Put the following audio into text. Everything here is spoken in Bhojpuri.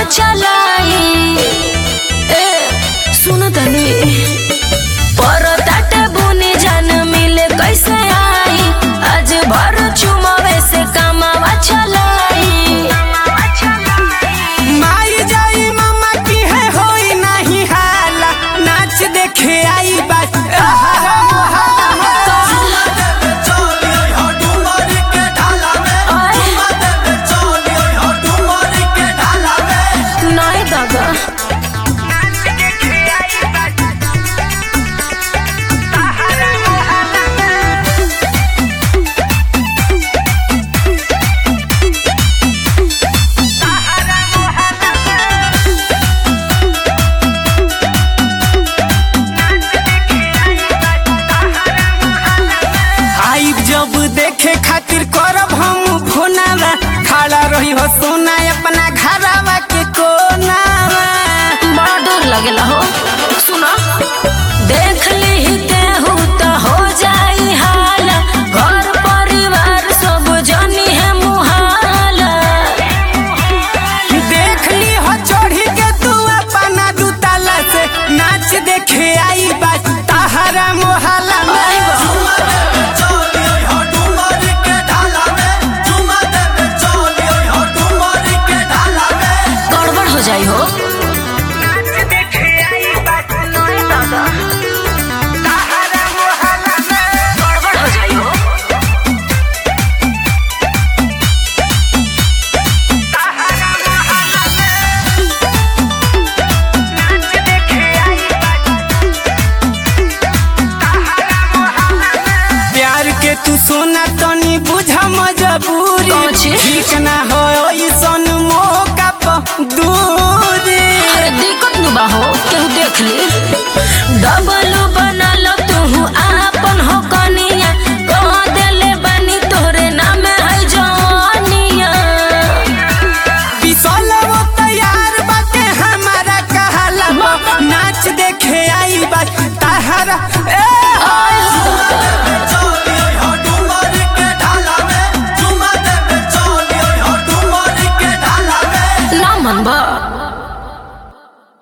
चलाई सुन तनी पर ताटे बुनी जान मिले कैसे आई आज भर चुमावे से कमावा चलाई माई जाई मामा की है होई नहीं हाला नाच देखे आई बस जब देखे खातिर करब हम फोनावा खड़ा रही हो सोना अपना घरवा के कोनावा बड़ा डर लगेला हो सुना देख ली तेहू तो हो जाई हाला घर परिवार सब जानी है मुहाला देख ली हो चढ़ी के तू अपना दुताला से नाच देखे आई बात तहरा मोहल्ला में जाई हो प्यार के तू सोना तनी बुझा मजबूरी ठीक ना हो सन मौका दूरी दिक्कत न बा हो केहू देख ली डबल बना लो तू आपन हो कनिया कह देले बनी तोरे नाम है जानिया पिसल वो तैयार बाटे हमारा कहला नाच देखे आई बात तहरा ना मन बा